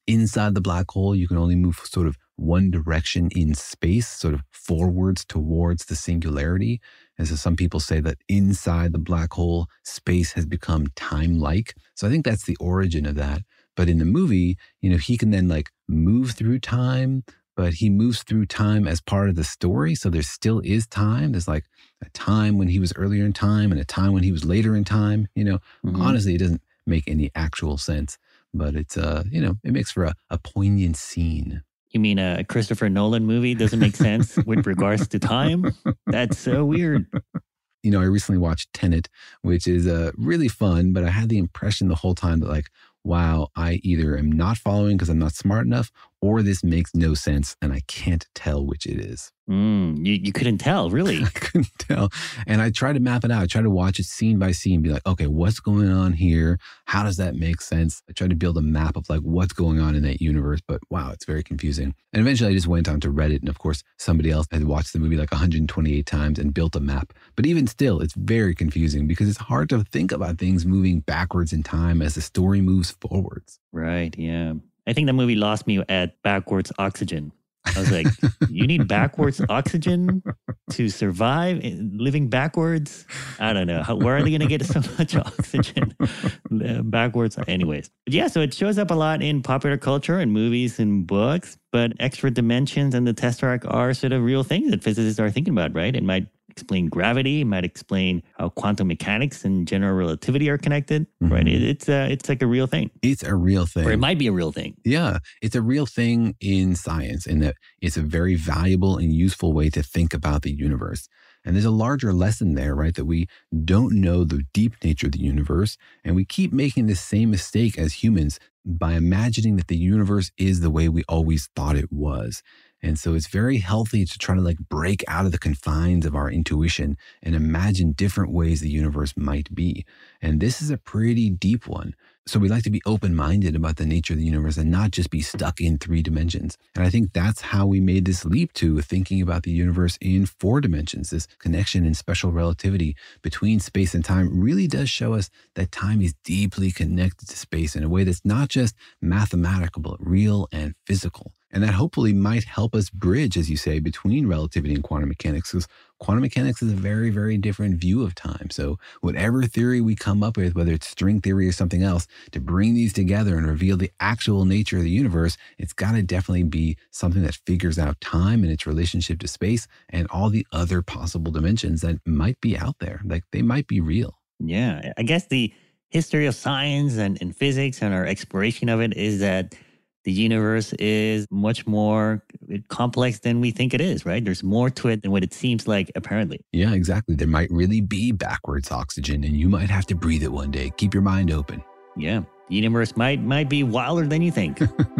inside the black hole, you can only move sort of one direction in space, sort of forwards towards the singularity. And so some people say that inside the black hole, space has become time-like. So I think that's the origin of that. But in the movie, you know, he can then like move through time, but he moves through time as part of the story. So there still is time. There's like a time when he was earlier in time and a time when he was later in time. You know, mm-hmm. honestly, it doesn't make any actual sense, but it's, uh, you know, it makes for a, a poignant scene. You mean a Christopher Nolan movie doesn't make sense with regards to time? That's so weird. You know, I recently watched Tenet, which is uh, really fun, but I had the impression the whole time that like, wow, I either am not following because I'm not smart enough, or this makes no sense and I can't tell which it is. Mm, you, you couldn't tell, really? I couldn't tell. And I tried to map it out. I tried to watch it scene by scene, be like, okay, what's going on here? How does that make sense? I tried to build a map of like what's going on in that universe, but wow, it's very confusing. And eventually I just went onto Reddit, and of course, somebody else had watched the movie like one hundred twenty-eight times and built a map. But even still, it's very confusing because it's hard to think about things moving backwards in time as the story moves forwards. Right, yeah. I think the movie lost me at backwards oxygen. I was like, you need backwards oxygen to survive living backwards? I don't know. How, where are they going to get so much oxygen backwards? Anyways. But yeah, so it shows up a lot in popular culture and movies and books, but extra dimensions and the Tesseract are sort of real things that physicists are thinking about, right? It might explain gravity, it might explain how quantum mechanics and general relativity are connected, mm-hmm. right? It, it's uh, it's like a real thing. It's a real thing. Or it might be a real thing. Yeah, it's a real thing in science in that it's a very valuable and useful way to think about the universe. And there's a larger lesson there, right? That we don't know the deep nature of the universe, and we keep making the same mistake as humans by imagining that the universe is the way we always thought it was. And so it's very healthy to try to like break out of the confines of our intuition and imagine different ways the universe might be. And this is a pretty deep one. So we like to be open-minded about the nature of the universe and not just be stuck in three dimensions. And I think that's how we made this leap to thinking about the universe in four dimensions. This connection in special relativity between space and time really does show us that time is deeply connected to space in a way that's not just mathematical, but real and physical. And that hopefully might help us bridge, as you say, between relativity and quantum mechanics, because quantum mechanics is a very, very different view of time. So whatever theory we come up with, whether it's string theory or something else, to bring these together and reveal the actual nature of the universe, it's got to definitely be something that figures out time and its relationship to space and all the other possible dimensions that might be out there. Like they might be real. Yeah, I guess the history of science and, and physics and our exploration of it is that the universe is much more complex than we think it is, right? There's more to it than what it seems like, apparently. Yeah, exactly. There might really be backwards oxygen, and you might have to breathe it one day. Keep your mind open. Yeah, the universe might might be wilder than you think.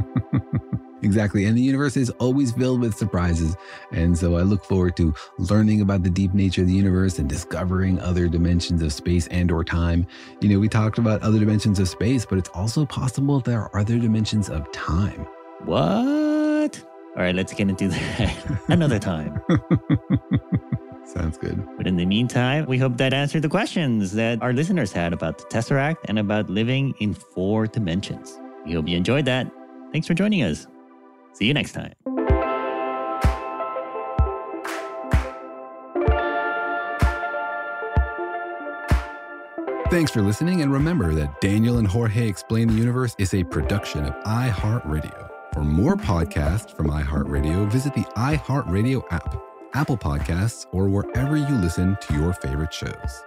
Exactly. And the universe is always filled with surprises. And so I look forward to learning about the deep nature of the universe and discovering other dimensions of space and or time. You know, we talked about other dimensions of space, but it's also possible there are other dimensions of time. What? All right, let's get into that another time. Sounds good. But in the meantime, we hope that answered the questions that our listeners had about the Tesseract and about living in four dimensions. We hope you enjoyed that. Thanks for joining us. See you next time. Thanks for listening, and remember that Daniel and Jorge Explain the Universe is a production of iHeartRadio. For more podcasts from iHeartRadio, visit the iHeartRadio app, Apple Podcasts, or wherever you listen to your favorite shows.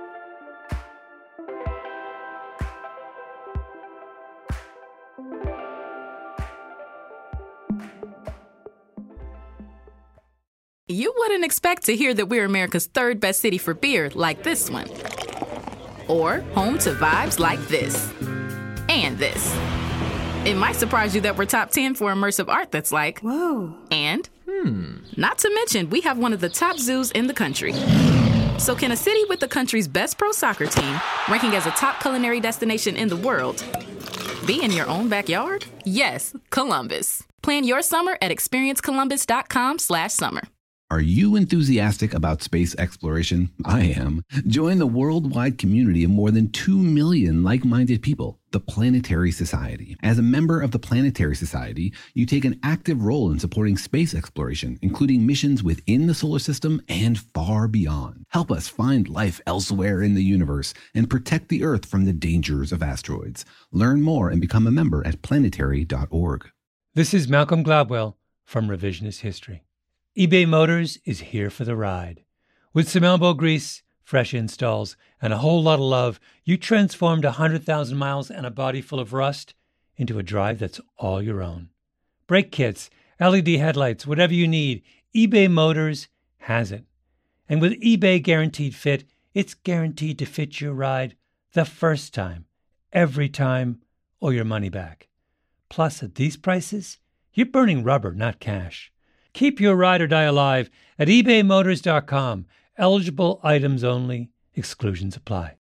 You wouldn't expect to hear that we're America's third best city for beer like this one. Or home to vibes like this. And this. It might surprise you that we're top ten for immersive art that's like, whoa. And, hmm. Not to mention, we have one of the top zoos in the country. So can a city with the country's best pro soccer team, ranking as a top culinary destination in the world, be in your own backyard? Yes, Columbus. Plan your summer at experience columbus dot com slash summer. Are you enthusiastic about space exploration? I am. Join the worldwide community of more than two million like-minded people, the Planetary Society. As a member of the Planetary Society, you take an active role in supporting space exploration, including missions within the solar system and far beyond. Help us find life elsewhere in the universe and protect the Earth from the dangers of asteroids. Learn more and become a member at planetary dot org. This is Malcolm Gladwell from Revisionist History. eBay Motors is here for the ride. With some elbow grease, fresh installs, and a whole lot of love, you transformed one hundred thousand miles and a body full of rust into a drive that's all your own. Brake kits, L E D headlights, whatever you need, eBay Motors has it. And with eBay Guaranteed Fit, it's guaranteed to fit your ride the first time, every time, or your money back. Plus, at these prices, you're burning rubber, not cash. Keep your ride or die alive at ebay motors dot com. Eligible items only. Exclusions apply.